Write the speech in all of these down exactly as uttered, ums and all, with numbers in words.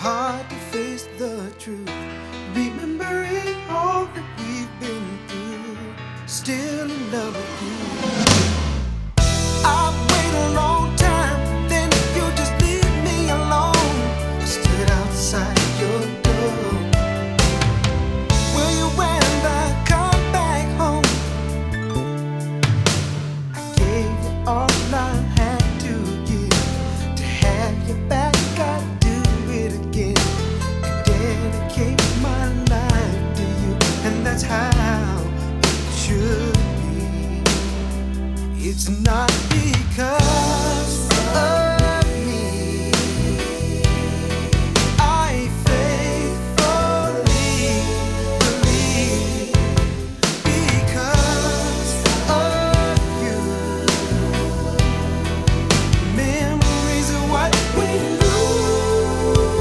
hard to face the truth, remembering all that we've been through. Still in love with you. I've waited a long time, then you just leave me alone. I stood outside your door. Will you when I come back home? I gave you all I had to give. To have you back, I'd do it again and dedicate my life to you. And that's how it should be. It's not because of me. I faithfully believe because of you. Memories of what we knew.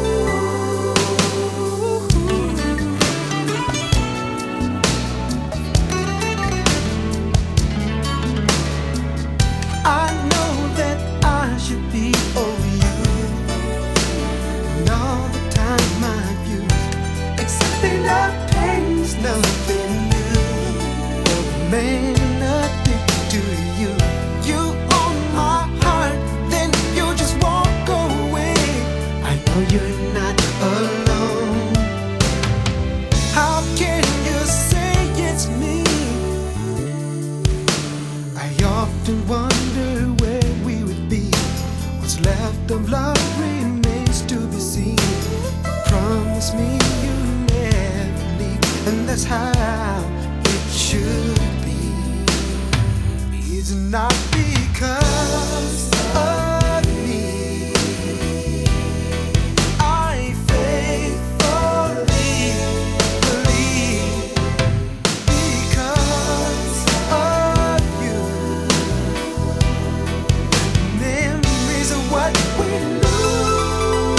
I know that I should be over you, and all the time I've used, accepting that pain's nothing new. Oh man, nothing to you. You own my heart, then you just walk away. I know you're not alone. How can you say it's me? I often wonder where we would be. What's left of love remains to be seen. You promise me you'll never leave, and that's how it should be. It's not because of me. I faithfully believe because of you. Memories of what we knew.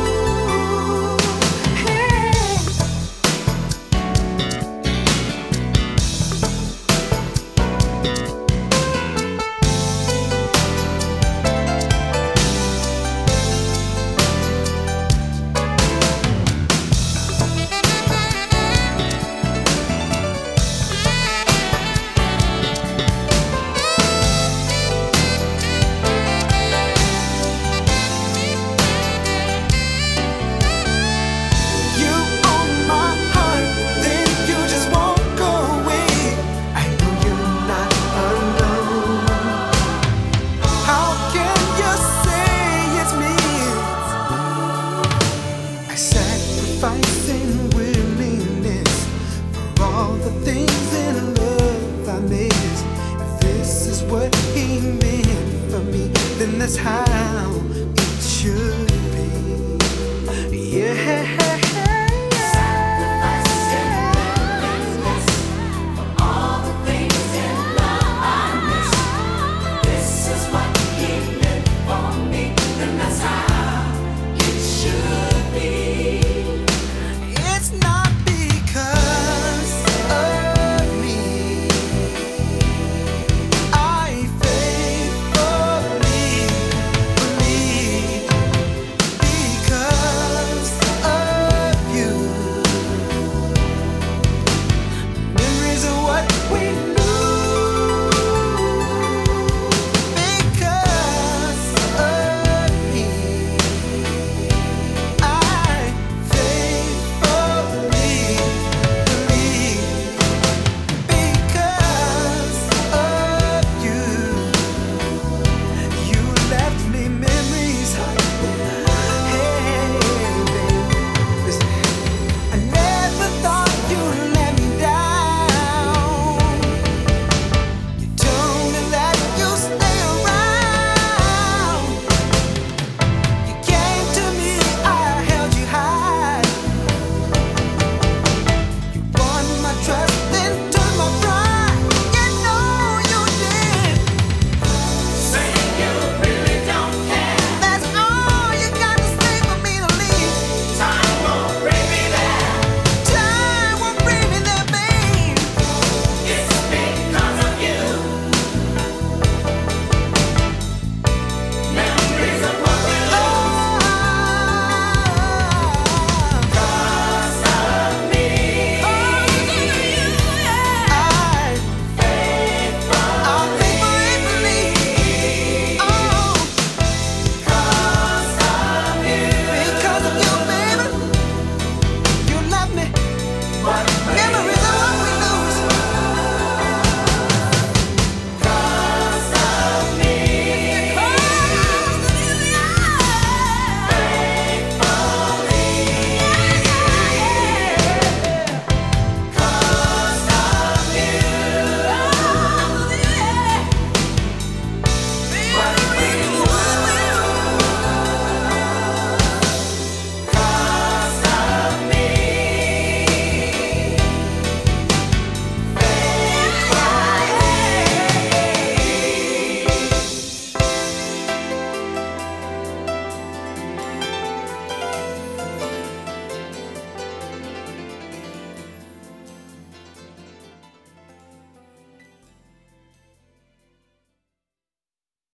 Hey. You own my heart, then you just walk away. I know you're not alone. How can you say it's me? I sacrifice in willingness for all the things in love I miss. If this is what he meant for me, then that's how